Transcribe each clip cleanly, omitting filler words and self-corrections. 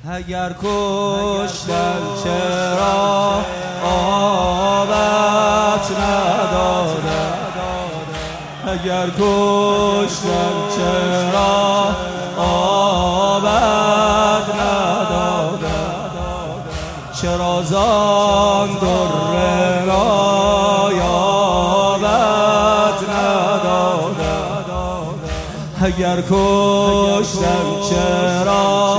اگر کشتن چرا آبت ندادن، اگر کشتن چرا آبت ندادن، چرا زان در را یابت ندادن، اگر کشتن چرا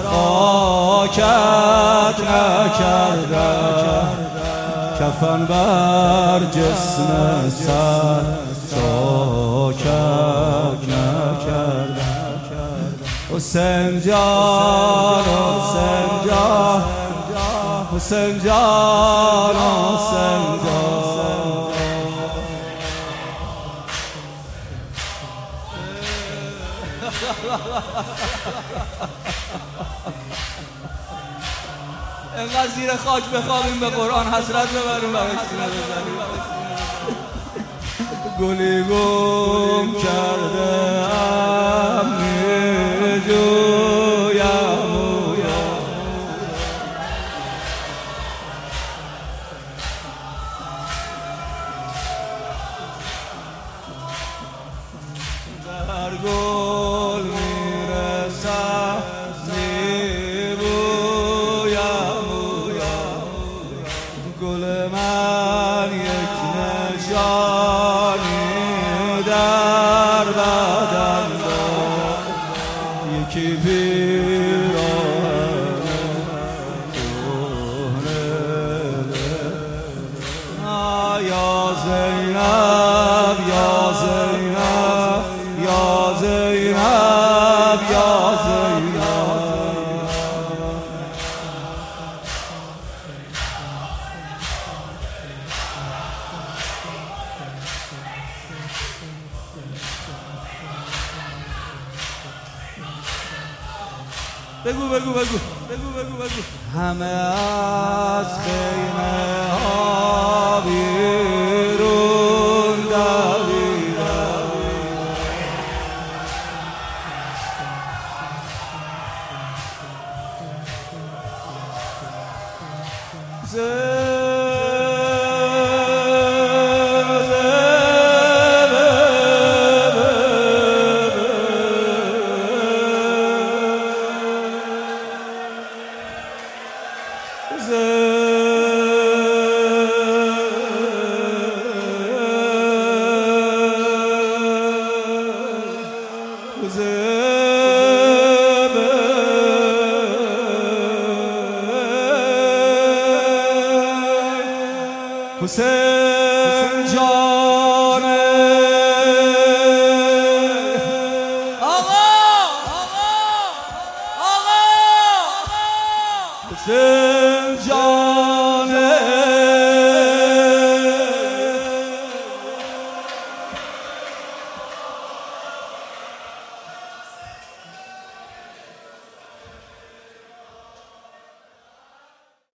خاکت نکردن، کفن بر جسم سر چاکت نکردن. حسین جان، حسین جان، حسین جان، حسین جان. اینقدر زیر خاک بخوابیم به قرآن حسرت ببریم برای سینه بزنیم. گلی گم کرده ام میجویم، در گل میرسم گل من یک نشانی در بدن داد، یکی پیراهن کهنه یا زینب، یا زینب، یا زینب، یا زینب. بگو بگو بگو بگو بگو بگو. همه از خیمه ها بیرون دویدن، حسین جان آقا، آقا، آقا، حسین جان